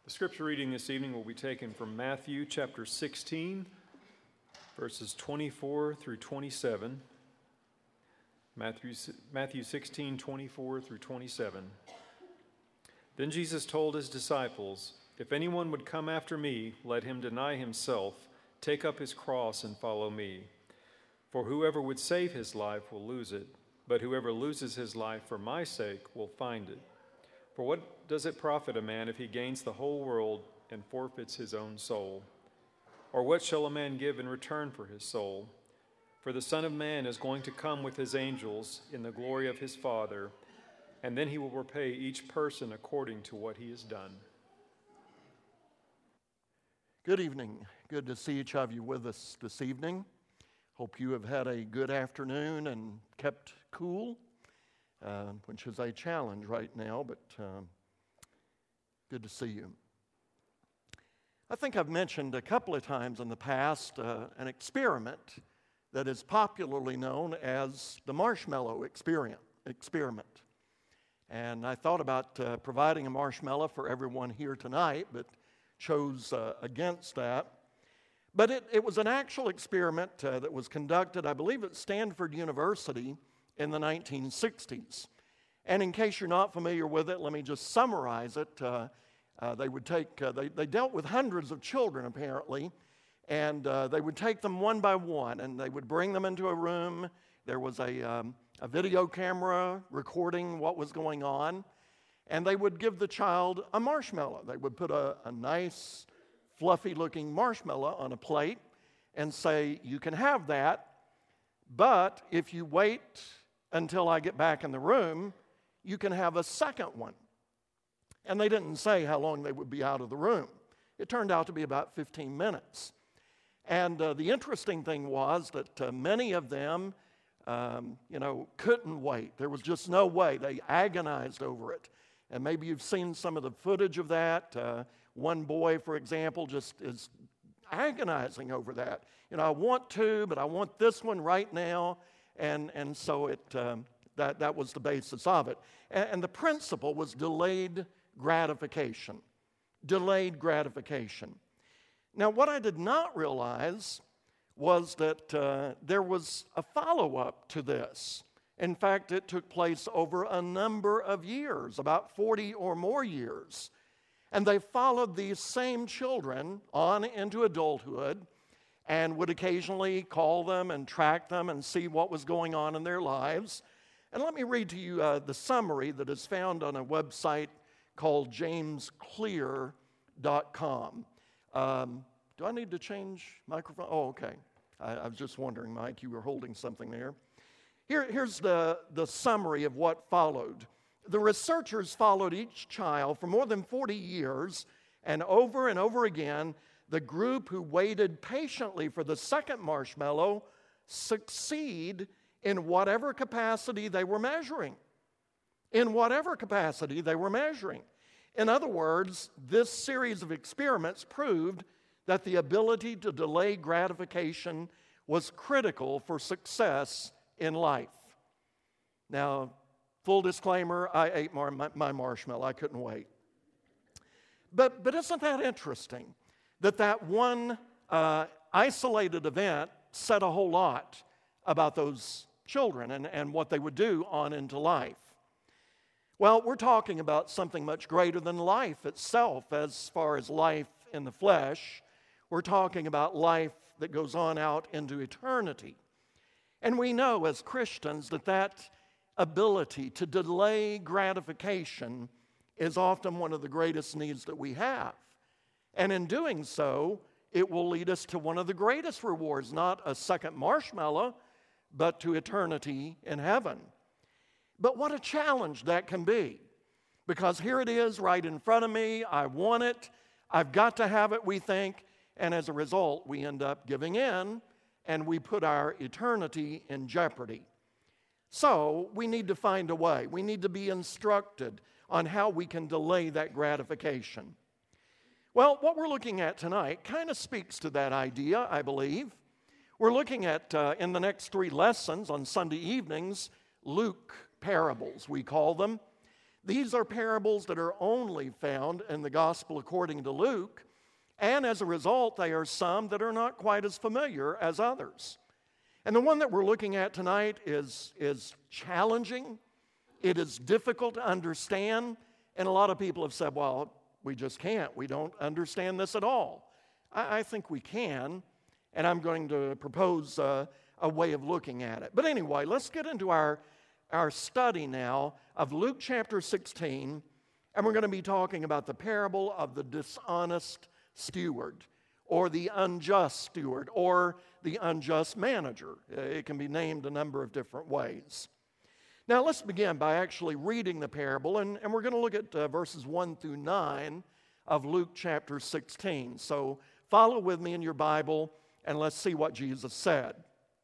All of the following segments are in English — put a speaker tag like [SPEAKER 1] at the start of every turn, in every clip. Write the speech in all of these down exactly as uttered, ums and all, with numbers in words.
[SPEAKER 1] The scripture reading this evening will be taken from Matthew chapter sixteen, verses twenty-four through twenty-seven. Matthew, Matthew sixteen, twenty-four through twenty-seven. Then Jesus told his disciples, "If anyone would come after me, let him deny himself, take up his cross, and follow me. For whoever would save his life will lose it, but whoever loses his life for my sake will find it. For what does it profit a man if he gains the whole world and forfeits his own soul? Or what shall a man give in return for his soul? For the Son of Man is going to come with his angels in the glory of his Father, and then he will repay each person according to what he has done."
[SPEAKER 2] Good evening. Good to see each of you with us this evening. Hope you have had a good afternoon and kept cool. Uh, which is a challenge right now, but um, good to see you. I think I've mentioned a couple of times in the past uh, an experiment that is popularly known as the marshmallow experiment. experiment. And I thought about uh, providing a marshmallow for everyone here tonight, but chose uh, against that. But it, it was an actual experiment uh, that was conducted, I believe, at Stanford University in the nineteen sixties. And in case you're not familiar with it, let me just summarize it. Uh, uh, they would take, uh, they, they dealt with hundreds of children apparently, and uh, they would take them one by one, and they would bring them into a room. There was a, um, a video camera recording what was going on, and they would give the child a marshmallow. They would put a, a nice, fluffy-looking marshmallow on a plate and say, "You can have that, but if you wait until I get back in the room, you can have a second one." And they didn't say how long they would be out of the room. It turned out to be about fifteen minutes. And uh, the interesting thing was that uh, many of them, um, you know, couldn't wait. There was just no way. They agonized over it. And maybe you've seen some of the footage of that. Uh, one boy, for example, just is agonizing over that. You know, I want to, but I want this one right now. And, and so it, um, that, that was the basis of it. And, and the principle was delayed gratification. Delayed gratification. Now, what I did not realize was that uh, there was a follow-up to this. In fact, it took place over a number of years, about forty or more years. And they followed these same children on into adulthood and would occasionally call them and track them and see what was going on in their lives. And let me read to you uh, the summary that is found on a website called james clear dot com. Um, do I need to change microphone? Oh, okay. I, I was just wondering, Mike, you were holding something there. Here, here's the, the summary of what followed. The researchers followed each child for more than forty years, and over and over again, the group who waited patiently for the second marshmallow succeed in whatever capacity they were measuring. In whatever capacity they were measuring. In other words, this series of experiments proved that the ability to delay gratification was critical for success in life. Now, full disclaimer, I ate my, my marshmallow. I couldn't wait. But, but isn't that interesting? That that one uh, isolated event said a whole lot about those children and, and what they would do on into life. Well, we're talking about something much greater than life itself as far as life in the flesh. We're talking about life that goes on out into eternity. And we know as Christians that that ability to delay gratification is often one of the greatest needs that we have. And in doing so, it will lead us to one of the greatest rewards, not a second marshmallow, but to eternity in heaven. But what a challenge that can be. Because here it is right in front of me. I want it. I've got to have it, we think. And as a result, we end up giving in, and we put our eternity in jeopardy. So we need to find a way. We need to be instructed on how we can delay that gratification. Well, what we're looking at tonight kind of speaks to that idea, I believe. We're looking at, uh, in the next three lessons on Sunday evenings, Luke parables, we call them. These are parables that are only found in the Gospel according to Luke, and as a result, they are some that are not quite as familiar as others. And the one that we're looking at tonight is, is challenging. It is difficult to understand, and a lot of people have said, well, we just can't. We don't understand this at all. I, I think we can, and I'm going to propose uh, a way of looking at it. But anyway, let's get into our, our study now of Luke chapter sixteen, and we're going to be talking about the parable of the dishonest steward, or the unjust steward, or the unjust manager. It can be named a number of different ways. Now let's begin by actually reading the parable, and, and we're going to look at uh, verses one through nine of Luke chapter sixteen. So follow with me in your Bible, and let's see what Jesus said.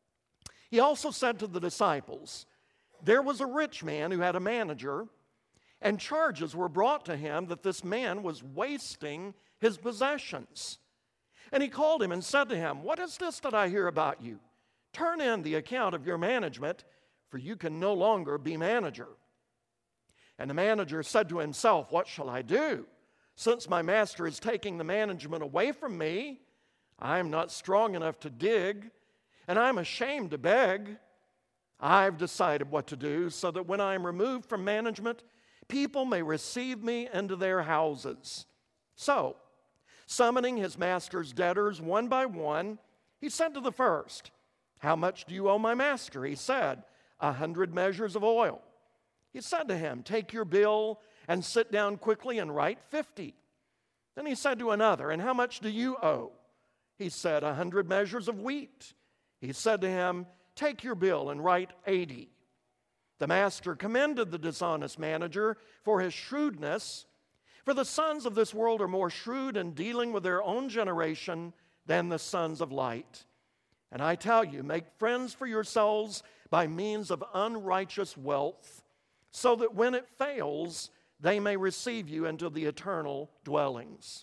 [SPEAKER 2] He also said to the disciples, "There was a rich man who had a manager, and charges were brought to him that this man was wasting his possessions. And he called him and said to him, 'What is this that I hear about you? Turn in the account of your management, for you can no longer be manager.' And the manager said to himself, 'What shall I do? Since my master is taking the management away from me, I am not strong enough to dig, and I'm ashamed to beg. I've decided what to do, so that when I am removed from management, people may receive me into their houses.' So, summoning his master's debtors one by one, he said to the first, 'How much do you owe my master?' He said, 'A hundred measures of oil.' He said to him, 'Take your bill and sit down quickly and write fifty.' Then he said to another, 'And how much do you owe?' He said, 'A hundred measures of wheat.' He said to him, 'Take your bill and write eighty.' The master commended the dishonest manager for his shrewdness. For the sons of this world are more shrewd in dealing with their own generation than the sons of light. And I tell you, make friends for yourselves by means of unrighteous wealth, so that when it fails, they may receive you into the eternal dwellings."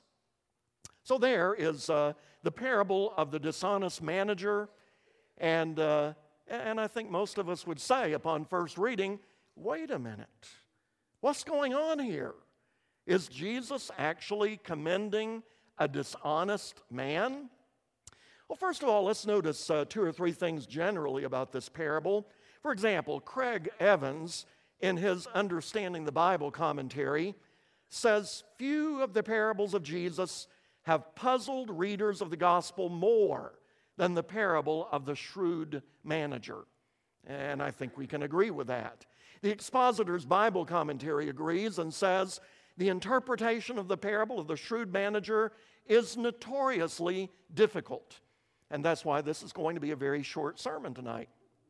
[SPEAKER 2] So there is uh, the parable of the dishonest manager. And, uh, and I think most of us would say upon first reading, wait a minute, what's going on here? Is Jesus actually commending a dishonest man? Well, first of all, let's notice uh, two or three things generally about this parable. For example, Craig Evans, in his Understanding the Bible commentary, says, "Few of the parables of Jesus have puzzled readers of the gospel more than the parable of the shrewd manager." And I think we can agree with that. The Expositor's Bible commentary agrees and says, "The interpretation of the parable of the shrewd manager is notoriously difficult." And that's why this is going to be a very short sermon tonight.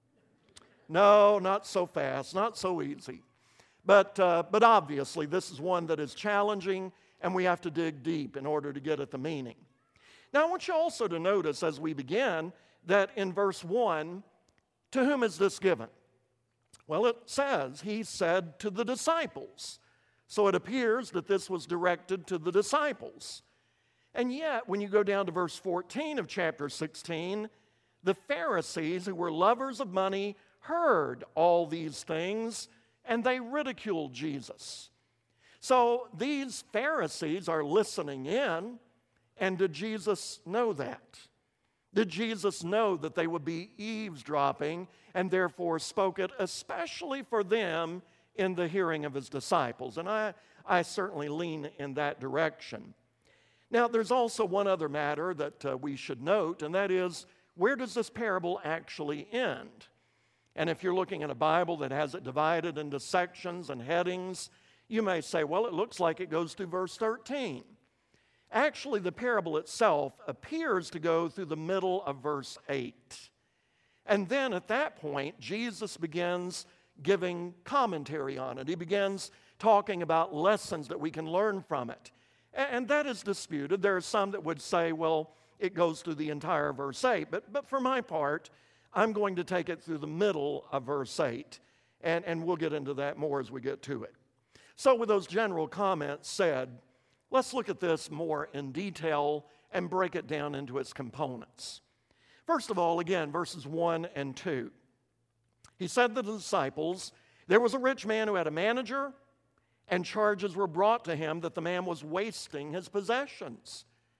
[SPEAKER 2] No, not so fast, not so easy. But, uh, but obviously, this is one that is challenging, and we have to dig deep in order to get at the meaning. Now, I want you also to notice as we begin that in verse one, to whom is this given? Well, it says, he said to the disciples. So it appears that this was directed to the disciples. And yet, when you go down to verse fourteen of chapter sixteen, the Pharisees, who were lovers of money, heard all these things, and they ridiculed Jesus. So these Pharisees are listening in, and did Jesus know that? Did Jesus know that they would be eavesdropping, and therefore spoke it especially for them in the hearing of his disciples? And I, I certainly lean in that direction. Now, there's also one other matter that uh, we should note, and that is, where does this parable actually end? And if you're looking at a Bible that has it divided into sections and headings, you may say, well, it looks like it goes through verse thirteen. Actually, the parable itself appears to go through the middle of verse eight. And then at that point, Jesus begins giving commentary on it. He begins talking about lessons that we can learn from it. And that is disputed. There are some that would say, well, it goes through the entire verse eight. But, but for my part, I'm going to take it through the middle of verse eight. And, and we'll get into that more as we get to it. So with those general comments said, let's look at this more in detail and break it down into its components. First of all, again, verses one and two. He said to the disciples, there was a rich man who had a manager, and charges were brought to him that the man was wasting his possessions.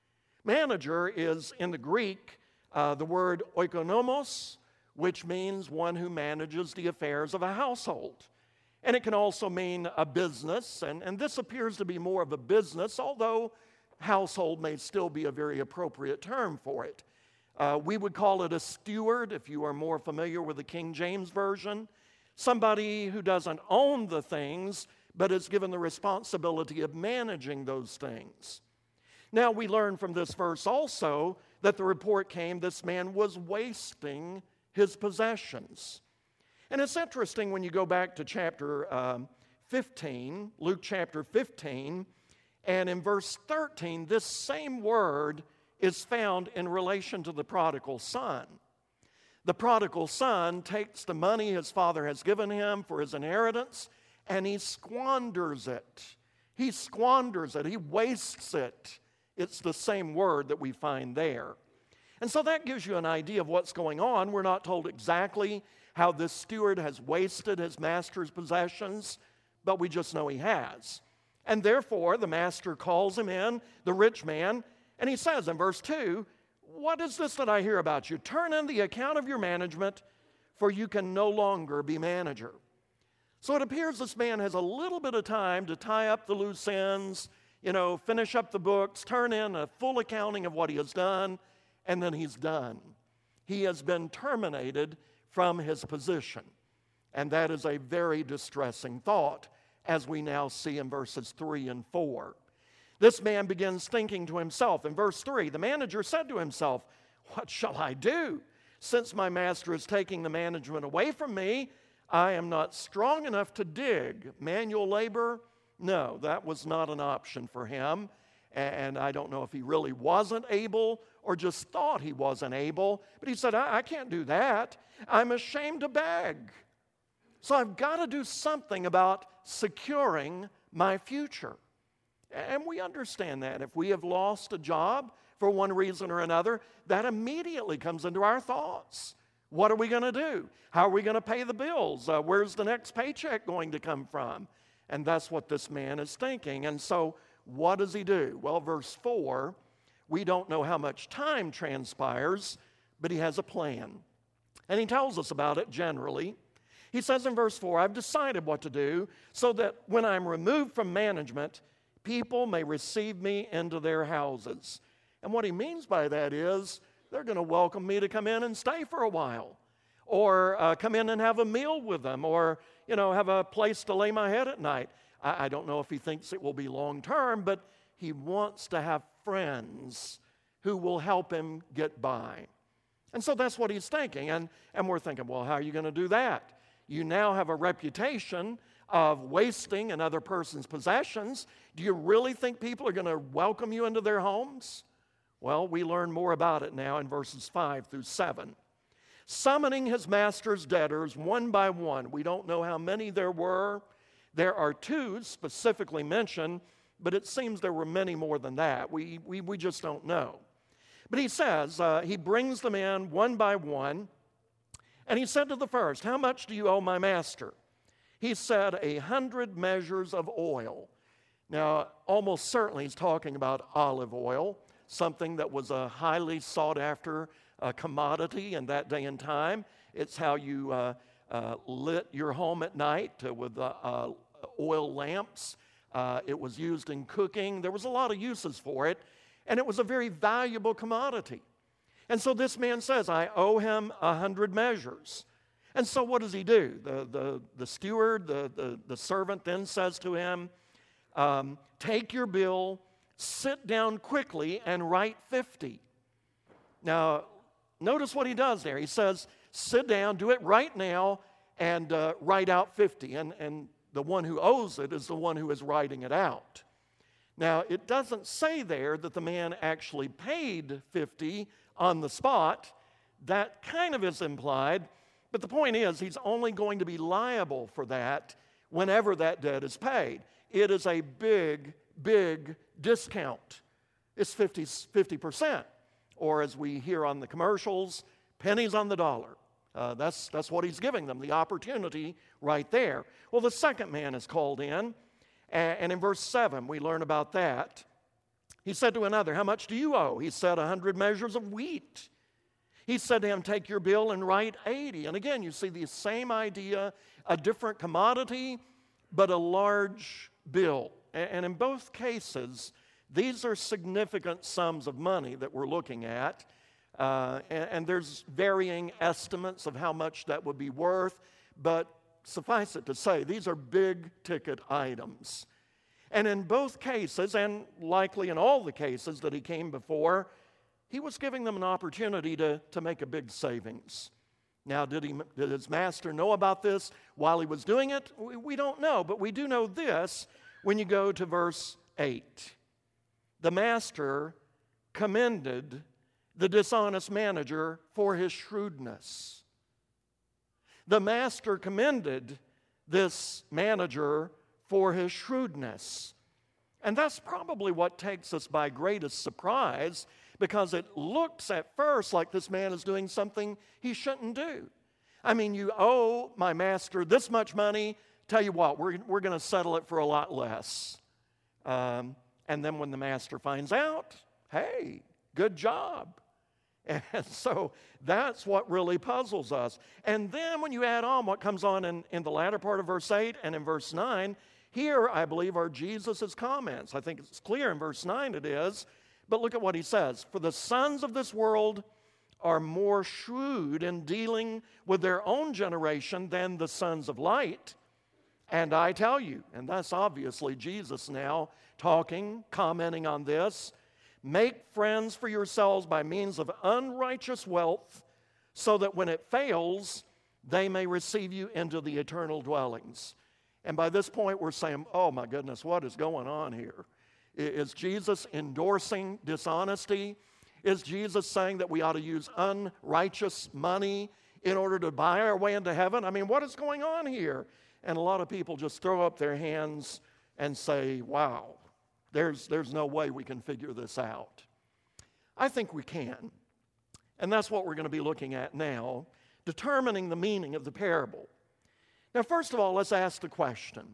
[SPEAKER 2] Manager is, in the Greek, uh, the word oikonomos, which means one who manages the affairs of a household. And it can also mean a business, and, and this appears to be more of a business, although household may still be a very appropriate term for it. Uh, we would call it a steward, if you are more familiar with the King James Version. Somebody who doesn't own the things, but is given the responsibility of managing those things. Now, we learn from this verse also that the report came this man was wasting his possessions. And it's interesting when you go back to chapter um, fifteen, Luke chapter fifteen, and in verse thirteen, this same word is found in relation to the prodigal son. The prodigal son takes the money his father has given him for his inheritance, and he squanders it. He squanders it. He wastes it. It's the same word that we find there. And so that gives you an idea of what's going on. We're not told exactly how this steward has wasted his master's possessions, but we just know he has. And therefore, the master calls him in, the rich man, and he says in verse two, "What is this that I hear about you? Turn in the account of your management, for you can no longer be manager." So it appears this man has a little bit of time to tie up the loose ends, you know, finish up the books, turn in a full accounting of what he has done, and then he's done. He has been terminated from his position. And that is a very distressing thought, as we now see in verses three and four. This man begins thinking to himself. In verse three, the manager said to himself, "What shall I do? Since my master is taking the management away from me, I am not strong enough to dig." Manual labor? No, that was not an option for him. And I don't know if he really wasn't able or just thought he wasn't able. But he said, I, I can't do that. I'm ashamed to beg. So I've got to do something about securing my future. And we understand that. If we have lost a job for one reason or another, that immediately comes into our thoughts. What are we going to do? How are we going to pay the bills? Uh, where's the next paycheck going to come from? And that's what this man is thinking. And so what does he do? Well, verse four, we don't know how much time transpires, but he has a plan. And he tells us about it generally. He says in verse four, "I've decided what to do so that when I'm removed from management, people may receive me into their houses." And what he means by that is they're going to welcome me to come in and stay for a while, or uh, come in and have a meal with them, or, you know, have a place to lay my head at night. I, I don't know if he thinks it will be long term, but he wants to have friends who will help him get by. And so that's what he's thinking. And, and we're thinking, well, how are you going to do that? You now have a reputation of wasting another person's possessions. Do you really think people are going to welcome you into their homes? Well, we learn more about it now in verses five through seven. Summoning his master's debtors one by one. We don't know how many there were. There are two specifically mentioned, but it seems there were many more than that. We, we, we just don't know. But he says, uh, he brings them in one by one, and he said to the first, "How much do you owe my master?" He said, "A hundred measures of oil." Now, almost certainly he's talking about olive oil, something that was a highly sought after uh, commodity in that day and time. It's how you uh, uh, lit your home at night uh, with uh, uh, oil lamps. Uh, it was used in cooking. There was a lot of uses for it, and it was a very valuable commodity. And so this man says, "I owe him a hundred measures." And so what does he do? The, the, the steward, the, the, the servant then says to him, um, "Take your bill, sit down quickly, and write fifty." Now, notice what he does there. He says, sit down, do it right now, and uh, write out fifty. And, and the one who owes it is the one who is writing it out. Now, it doesn't say there that the man actually paid fifty on the spot. That kind of is implied. But the point is, he's only going to be liable for that whenever that debt is paid. It is a big, big discount. It's fifty percent. Or as we hear on the commercials, pennies on the dollar. Uh, that's, that's what he's giving them, the opportunity right there. Well, the second man is called in, And in verse seven, we learn about that. He said to another, how much do you owe? He said, a hundred measures of wheat. He said to him, take your bill and write eighty. And again, you see the same idea, a different commodity, but a large bill. And in both cases, these are significant sums of money that we're looking at. Uh, and, and there's varying estimates of how much that would be worth. But suffice it to say, these are big ticket items. And in both cases, and likely in all the cases that he came before, he was giving them an opportunity to, to make a big savings. Now, did, he, did his master know about this while he was doing it? We, we don't know, but we do know this when you go to verse eight. The master commended the dishonest manager for his shrewdness. The master commended this manager for his shrewdness. And that's probably what takes us by greatest surprise, because it looks at first like this man is doing something he shouldn't do. I mean, you owe my master this much money. Tell you what, we're, we're going to settle it for a lot less. Um, and then when the master finds out, hey, good job. And so that's what really puzzles us. And then when you add on what comes on in, in the latter part of verse eight and in verse nine, here, I believe, are Jesus' comments. I think it's clear in verse nine it is. But look at what he says. For the sons of this world are more shrewd in dealing with their own generation than the sons of light. And I tell you, and that's obviously Jesus now talking, commenting on this, make friends for yourselves by means of unrighteous wealth, so that when it fails, they may receive you into the eternal dwellings. And by this point, we're saying, oh my goodness, what is going on here? Is Jesus endorsing dishonesty? Is Jesus saying that we ought to use unrighteous money in order to buy our way into heaven? I mean, what is going on here? And a lot of people just throw up their hands and say, wow, there's, there's no way we can figure this out. I think we can. And that's what we're going to be looking at now, determining the meaning of the parable. Now, first of all, let's ask the question,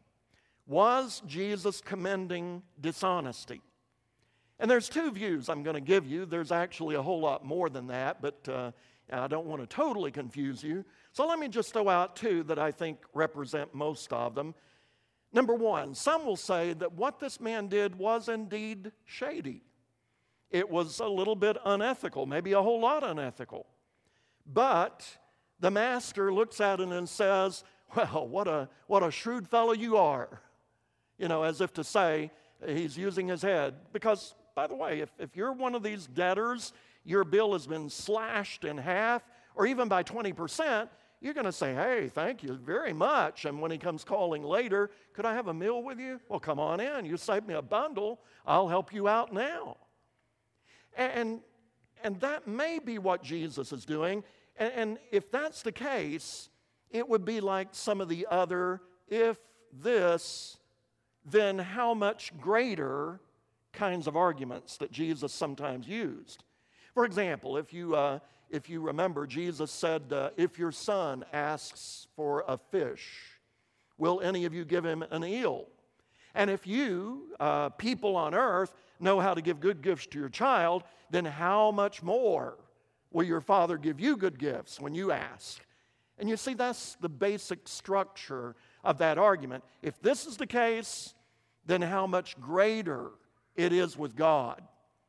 [SPEAKER 2] was Jesus commending dishonesty? And there's two views I'm going to give you. There's actually a whole lot more than that, but uh, I don't want to totally confuse you. So let me just throw out two that I think represent most of them. Number one, some will say that what this man did was indeed shady. It was a little bit unethical, maybe a whole lot unethical. But the master looks at it and says, well, what a, what a shrewd fellow you are. You know, as if to say, he's using his head. Because, by the way, if, if you're one of these debtors, your bill has been slashed in half, or even by twenty percent, you're going to say, hey, thank you very much. And when he comes calling later, could I have a meal with you? Well, come on in. You saved me a bundle. I'll help you out now. And, and that may be what Jesus is doing. And, and if that's the case, it would be like some of the other, if this, then how much greater kinds of arguments that Jesus sometimes used. For example, if you, uh, if you remember, Jesus said, uh, if your son asks for a fish, will any of you give him an eel? And if you, uh, people on earth, know how to give good gifts to your child, then how much more will your Father give you good gifts when you ask? And you see, that's the basic structure of that argument. If this is the case, then how much greater it is with God.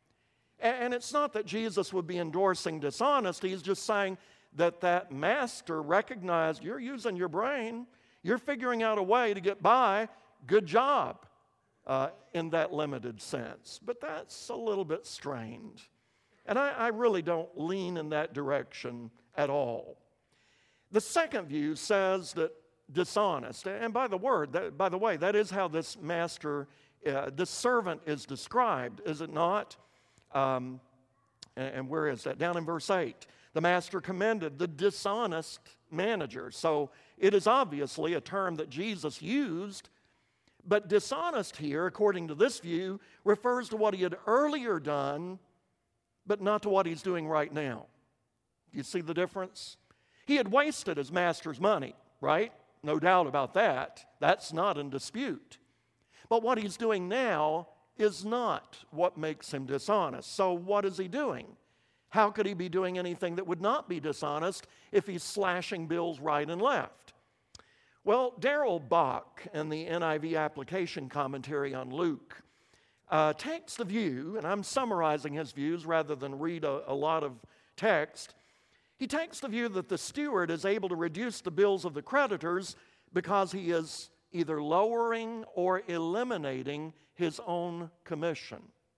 [SPEAKER 2] And it's not that Jesus would be endorsing dishonesty. He's just saying that that master recognized you're using your brain. You're figuring out a way to get by. Good job uh, in that limited sense. But that's a little bit strained. And I, I really don't lean in that direction at all. The second view says that dishonest, and by the word, that, by the way, that is how this master, uh, this servant is described, is it not? Um, and, and where is that? Down in verse eight. The master commended the dishonest manager. So it is obviously a term that Jesus used, but dishonest here, according to this view, refers to what he had earlier done, but not to what he's doing right now. You see the difference? He had wasted his master's money, right? No doubt about that. That's not in dispute. But what he's doing now is not what makes him dishonest. So what is he doing? How could he be doing anything that would not be dishonest if he's slashing bills right and left? Well, Darrell Bock, in the N I V application commentary on Luke, uh, takes the view, and I'm summarizing his views rather than read a, a lot of text. He takes the view that the steward is able to reduce the bills of the creditors because he is either lowering or eliminating his own commission.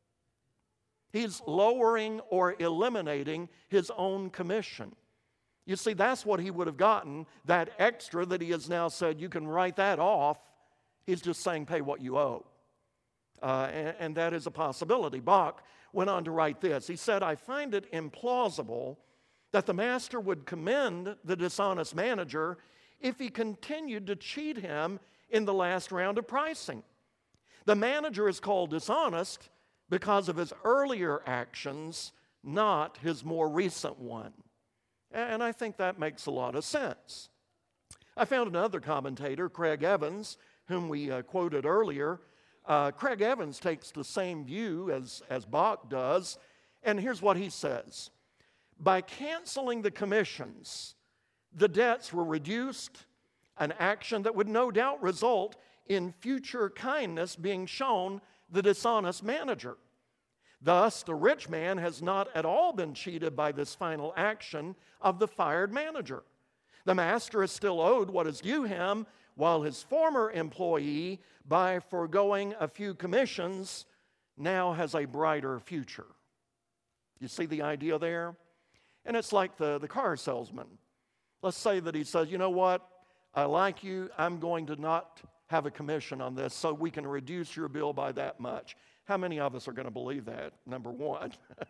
[SPEAKER 2] He's lowering or eliminating his own commission. You see, that's what he would have gotten, that extra that he has now said, you can write that off. He's just saying, pay what you owe. Uh, and, and that is a possibility. Bock went on to write this. He said, I find it implausible that the master would commend the dishonest manager if he continued to cheat him in the last round of pricing. The manager is called dishonest because of his earlier actions, not his more recent one. And I think that makes a lot of sense. I found another commentator, Craig Evans, whom we uh, quoted earlier. Uh, Craig Evans takes the same view as, as Bock does, and here's what he says. By canceling the commissions, the debts were reduced, an action that would no doubt result in future kindness being shown the dishonest manager. Thus, the rich man has not at all been cheated by this final action of the fired manager. The master is still owed what is due him, while his former employee, by foregoing a few commissions, now has a brighter future. You see the idea there? And it's like the, the car salesman. Let's say that he says, you know what, I like you, I'm going to not have a commission on this so we can reduce your bill by that much. How many of us are going to believe that? Number one.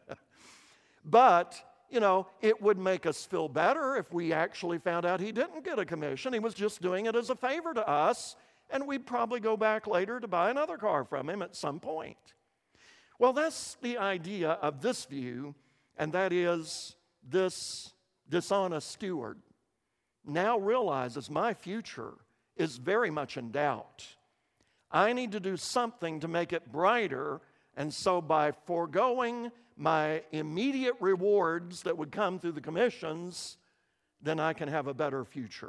[SPEAKER 2] But, you know, it would make us feel better if we actually found out he didn't get a commission. He was just doing it as a favor to us, and we'd probably go back later to buy another car from him at some point. Well, that's the idea of this view, and that is this dishonest steward now realizes my future is very much in doubt. I need to do something to make it brighter, and so by foregoing my immediate rewards that would come through the commissions, then I can have a better future.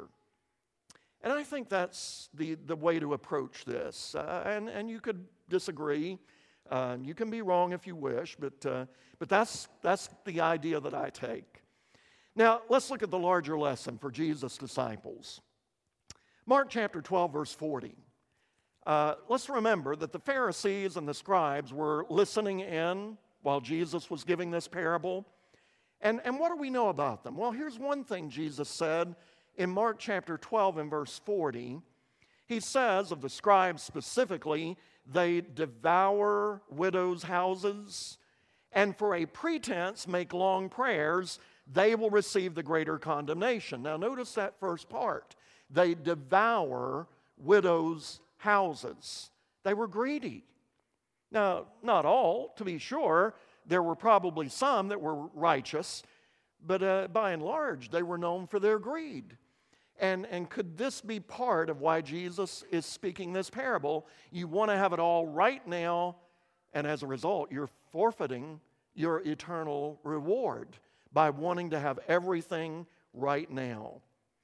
[SPEAKER 2] And I think that's the, the way to approach this. Uh, and, and you could disagree. Uh, you can be wrong if you wish, but, uh, but that's, that's the idea that I take. Now, let's look at the larger lesson for Jesus' disciples. Mark chapter twelve, verse forty. Uh, let's remember that the Pharisees and the scribes were listening in while Jesus was giving this parable. And, and what do we know about them? Well, here's one thing Jesus said in Mark chapter twelve and verse forty. He says of the scribes specifically, they devour widows' houses, and for a pretense make long prayers. They will receive the greater condemnation. Now notice that first part. They devour widows' houses. They were greedy. Now, not all, to be sure. There were probably some that were righteous, but uh, by and large, they were known for their greed. And, and could this be part of why Jesus is speaking this parable? You want to have it all right now, and as a result, you're forfeiting your eternal reward by wanting to have everything right now.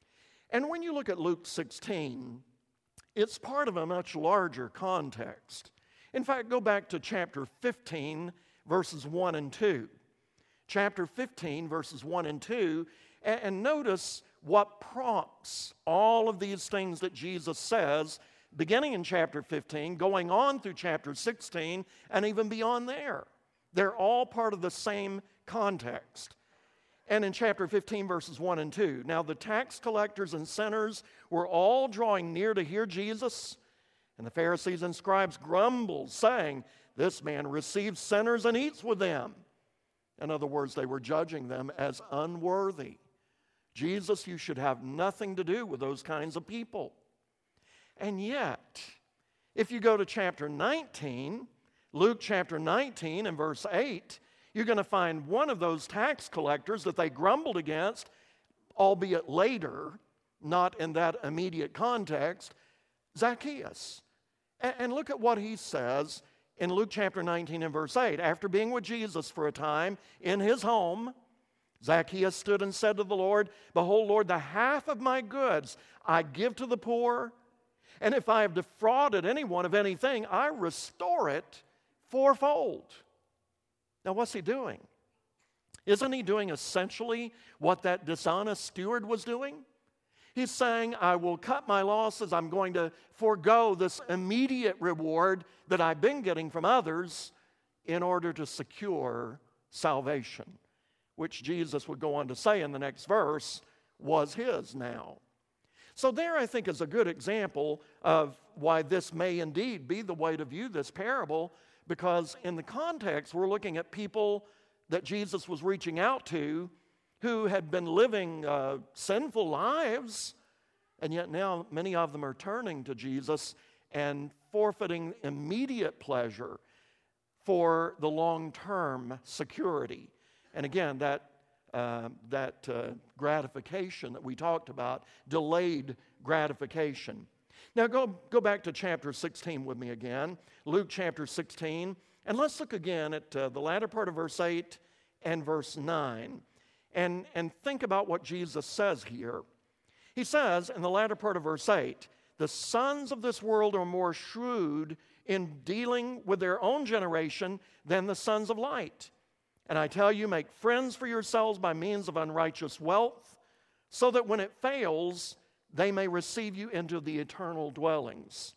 [SPEAKER 2] And when you look at Luke sixteen, it's part of a much larger context. In fact, go back to chapter fifteen, verses one and two. Chapter fifteen, verses one and two, and, and notice what prompts all of these things that Jesus says, beginning in chapter fifteen, going on through chapter sixteen, and even beyond there. They're all part of the same context. And in chapter fifteen, verses one and two, now the tax collectors and sinners were all drawing near to hear Jesus, and the Pharisees and scribes grumbled, saying, this man receives sinners and eats with them. In other words, they were judging them as unworthy. Jesus, you should have nothing to do with those kinds of people. And yet, if you go to chapter nineteen, Luke chapter nineteen and verse eight, you're going to find one of those tax collectors that they grumbled against, albeit later, not in that immediate context, Zacchaeus. And, and look at what he says in Luke chapter nineteen and verse eight. After being with Jesus for a time in his home, Zacchaeus stood and said to the Lord, "Behold, Lord, the half of my goods I give to the poor, and if I have defrauded anyone of anything, I restore it fourfold." Now, what's he doing? Isn't he doing essentially what that dishonest steward was doing? He's saying, I will cut my losses. I'm going to forego this immediate reward that I've been getting from others in order to secure salvation, which Jesus would go on to say in the next verse was his now. So there, I think, is a good example of why this may indeed be the way to view this parable, because in the context, we're looking at people that Jesus was reaching out to who had been living uh, sinful lives, and yet now many of them are turning to Jesus and forfeiting immediate pleasure for the long-term security. And again, that, uh, that uh, gratification that we talked about, delayed gratification. Now go, go back to chapter sixteen with me again, Luke chapter sixteen, and let's look again at uh, the latter part of verse eight and verse nine, and, and think about what Jesus says here. He says in the latter part of verse eight, "The sons of this world are more shrewd in dealing with their own generation than the sons of light. And I tell you, make friends for yourselves by means of unrighteous wealth, so that when it fails, they may receive you into the eternal dwellings."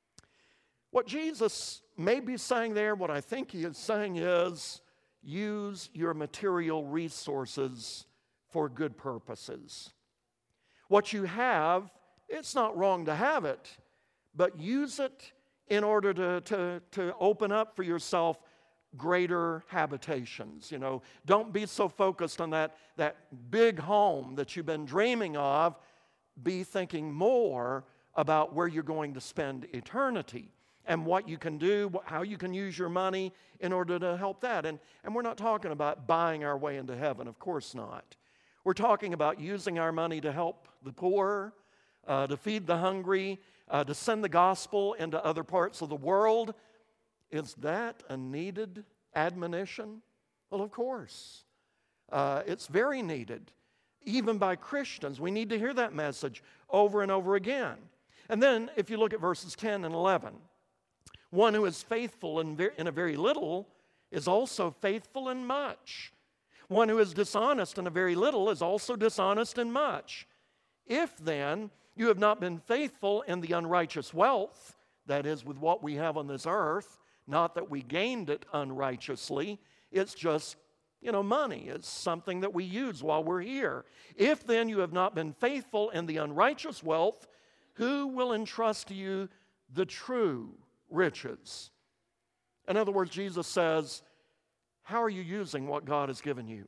[SPEAKER 2] What Jesus may be saying there, what I think he is saying is, use your material resources for good purposes. What you have, it's not wrong to have it, but use it in order to, to, to open up for yourself greater habitations. You know, don't be so focused on that, that big home that you've been dreaming of. Be thinking more about where you're going to spend eternity and what you can do, how you can use your money in order to help that. And, and we're not talking about buying our way into heaven, of course not. We're talking about using our money to help the poor, uh, to feed the hungry, uh, to send the gospel into other parts of the world. Is that a needed admonition? Well, of course. Uh, it's very needed. Even by Christians, we need to hear that message over and over again. And then, if you look at verses ten and eleven, one who is faithful in, ver- in a very little is also faithful in much. One who is dishonest in a very little is also dishonest in much. If then you have not been faithful in the unrighteous wealth, that is, with what we have on this earth, not that we gained it unrighteously, it's just, you know, money. It's something that we use while we're here. If then you have not been faithful in the unrighteous wealth, who will entrust to you the true riches? In other words, Jesus says, how are you using what God has given you?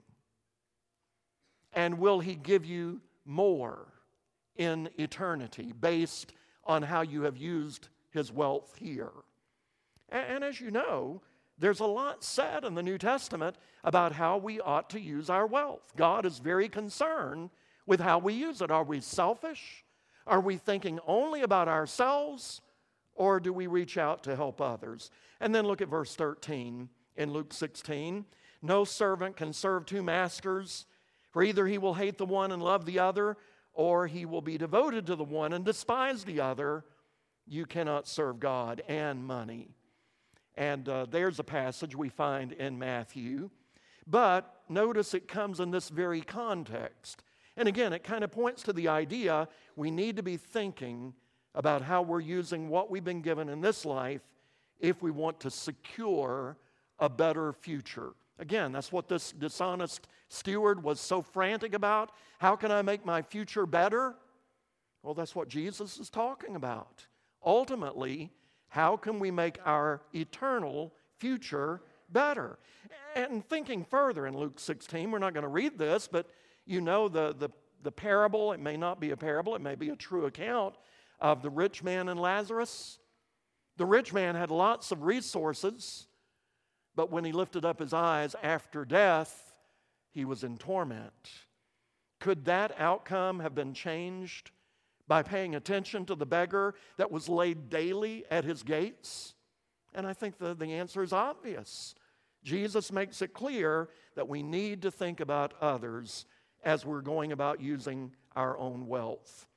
[SPEAKER 2] And will He give you more in eternity based on how you have used His wealth here? And, and as you know, there's a lot said in the New Testament about how we ought to use our wealth. God is very concerned with how we use it. Are we selfish? Are we thinking only about ourselves? Or do we reach out to help others? And then look at verse thirteen in Luke sixteen. "No servant can serve two masters, for either he will hate the one and love the other, or he will be devoted to the one and despise the other. You cannot serve God and money." And uh, there's a passage we find in Matthew. But notice it comes in this very context. And again, it kind of points to the idea we need to be thinking about how we're using what we've been given in this life if we want to secure a better future. Again, that's what this dishonest steward was so frantic about. How can I make my future better? Well, that's what Jesus is talking about. Ultimately, how can we make our eternal future better? And thinking further in Luke sixteen, we're not going to read this, but you know the, the, the parable. It may not be a parable, it may be a true account of the rich man and Lazarus. The rich man had lots of resources, but when he lifted up his eyes after death, he was in torment. Could that outcome have been changed by paying attention to the beggar that was laid daily at his gates? And I think the, the answer is obvious. Jesus makes it clear that we need to think about others as we're going about using our own wealth.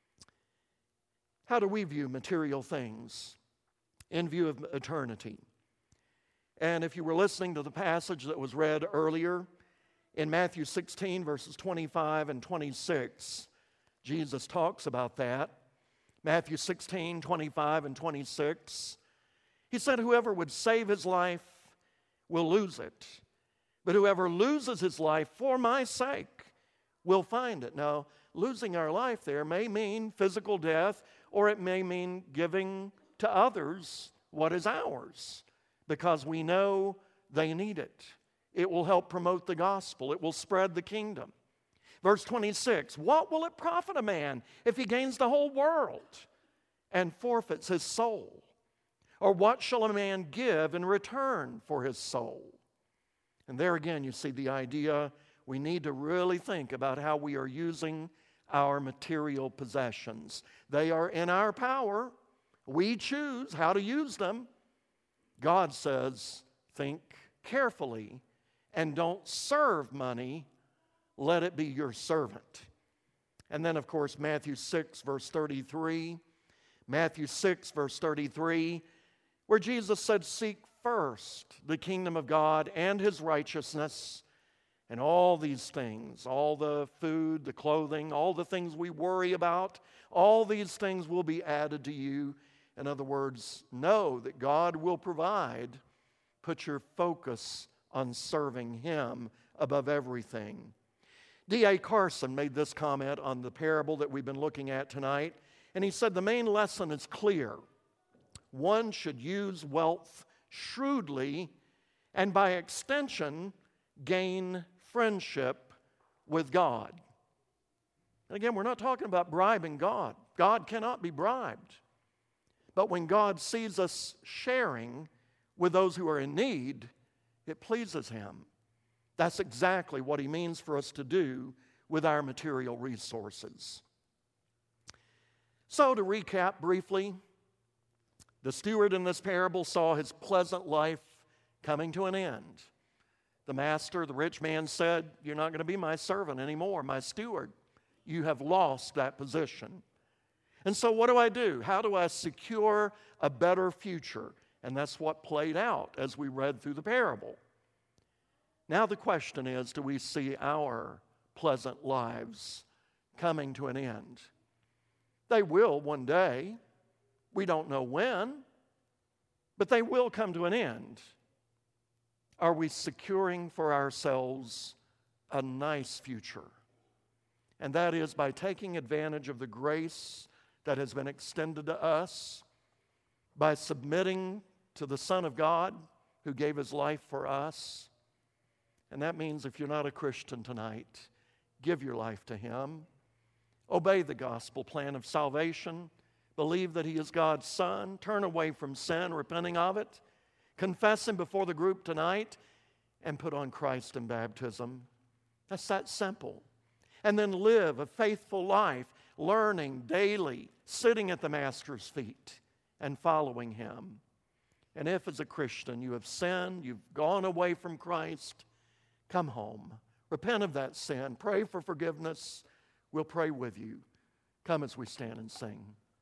[SPEAKER 2] How do we view material things in view of eternity? And if you were listening to the passage that was read earlier, in Matthew sixteen, verses twenty-five and twenty-six, Jesus talks about that. Matthew sixteen, twenty-five and twenty-six. He said, whoever would save his life will lose it. But whoever loses his life for my sake will find it. Now, losing our life there may mean physical death, or it may mean giving to others what is ours, because we know they need it. It will help promote the gospel. It will spread the kingdom. Verse twenty-six, what will it profit a man if he gains the whole world and forfeits his soul? Or what shall a man give in return for his soul? And there again you see the idea, we need to really think about how we are using our material possessions. They are in our power. We choose how to use them. God says, think carefully and don't serve money. Let it be your servant. And then, of course, Matthew six, verse thirty-three. Matthew six, verse thirty-three, where Jesus said, seek first the kingdom of God and His righteousness, and all these things, all the food, the clothing, all the things we worry about, all these things will be added to you. In other words, know that God will provide. Put your focus on serving Him above everything. D A Carson made this comment on the parable that we've been looking at tonight, and he said the main lesson is clear. One should use wealth shrewdly and by extension gain friendship with God. And again, we're not talking about bribing God. God cannot be bribed. But when God sees us sharing with those who are in need, it pleases Him. That's exactly what He means for us to do with our material resources. So to recap briefly, the steward in this parable saw his pleasant life coming to an end. The master, the rich man, said, you're not going to be my servant anymore, my steward. You have lost that position. And so what do I do? How do I secure a better future? And that's what played out as we read through the parable. Now the question is, do we see our pleasant lives coming to an end? They will one day. We don't know when, but they will come to an end. Are we securing for ourselves a nice future? And that is by taking advantage of the grace that has been extended to us, by submitting to the Son of God who gave His life for us. And that means if you're not a Christian tonight, give your life to Him. Obey the gospel plan of salvation. Believe that He is God's Son. Turn away from sin, repenting of it. Confess Him before the group tonight and put on Christ in baptism. That's that simple. And then live a faithful life, learning daily, sitting at the Master's feet and following Him. And if as a Christian you have sinned, you've gone away from Christ, come home. Repent of that sin. Pray for forgiveness. We'll pray with you. Come as we stand and sing.